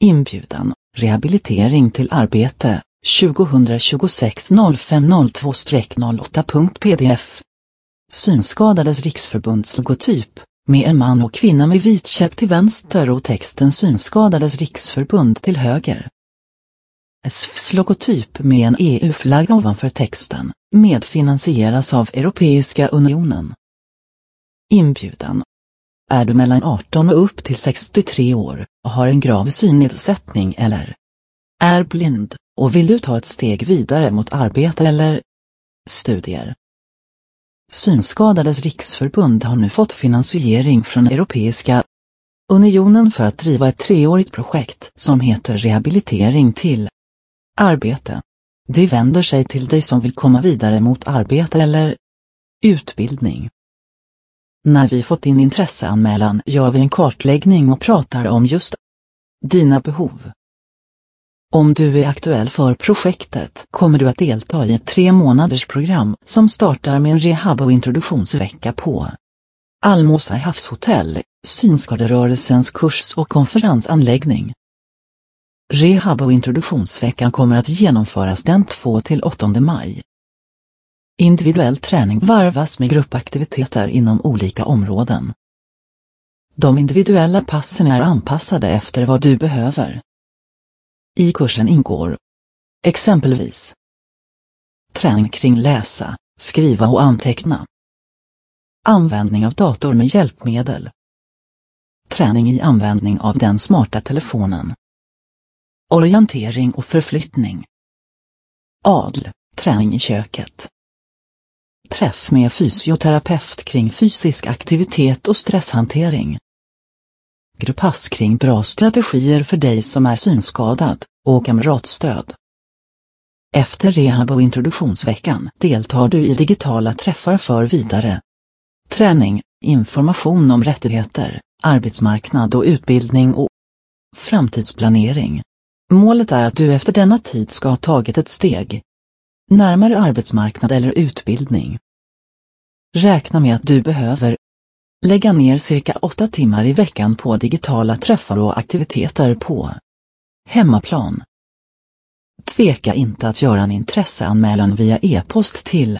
Inbjudan, rehabilitering till arbete, 2026-0502-08.pdf. Synskadades riksförbunds logotyp, med en man och kvinna med vit käpp till vänster och texten Synskadades riksförbund till höger. SFs logotyp med en EU-flagga ovanför texten, medfinansieras av Europeiska unionen. Inbjudan. Är du mellan 18 och upp till 63 år och har en grav synnedsättning eller är blind och vill du ta ett steg vidare mot arbete eller studier? Synskadades riksförbund har nu fått finansiering från Europeiska unionen för att driva ett 3-årigt projekt som heter Rehabilitering till arbete. Det vänder sig till dig som vill komma vidare mot arbete eller utbildning. När vi fått din intresseanmälan gör vi en kartläggning och pratar om just dina behov. Om du är aktuell för projektet kommer du att delta i ett 3-månaders program som startar med en rehab- och introduktionsvecka på Almosa havshotell, synskaderörelsens kurs- och konferensanläggning. Rehab- och introduktionsveckan kommer att genomföras den 2-8 maj. Individuell träning varvas med gruppaktiviteter inom olika områden. De individuella passen är anpassade efter vad du behöver. I kursen ingår exempelvis träning kring läsa, skriva och anteckna. Användning av dator med hjälpmedel. Träning i användning av den smarta telefonen. Orientering och förflyttning. ADL, träning i köket. Träff med fysioterapeut kring fysisk aktivitet och stresshantering. Grupppass kring bra strategier för dig som är synskadad och kamratstöd. Efter rehab- och introduktionsveckan deltar du i digitala träffar för vidare träning, information om rättigheter, arbetsmarknad och utbildning och framtidsplanering. Målet är att du efter denna tid ska ha tagit ett steg närmare arbetsmarknad eller utbildning. Räkna med att du behöver lägga ner cirka 8 timmar i veckan på digitala träffar och aktiviteter på hemmaplan. Tveka inte att göra en intresseanmälan via e-post till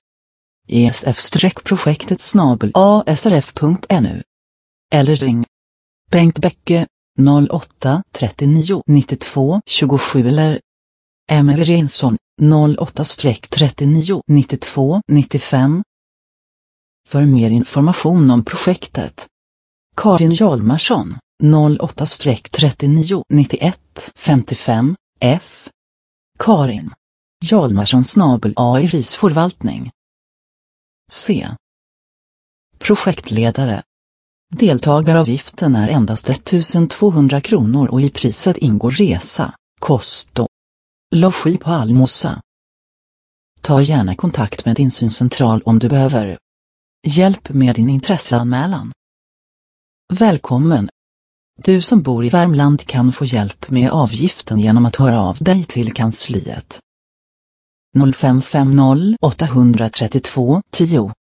esf-projektet@asrf.nu eller ring Bengt Bäcke 08 39 92 27 eller Emelie Jensson 08-39 92 95. För mer information om projektet Karin Hjalmarsson 08-39 91 55 F. Karin Hjalmarsson @irisförvaltning. C. Projektledare. Deltagaravgiften är endast 1200 kronor och i priset ingår resa, kost och logi på Almosa. Ta gärna kontakt med din syncentral om du behöver hjälp med din intresseanmälan. Välkommen! Du som bor i Värmland kan få hjälp med avgiften genom att höra av dig till kansliet 0550 832 10.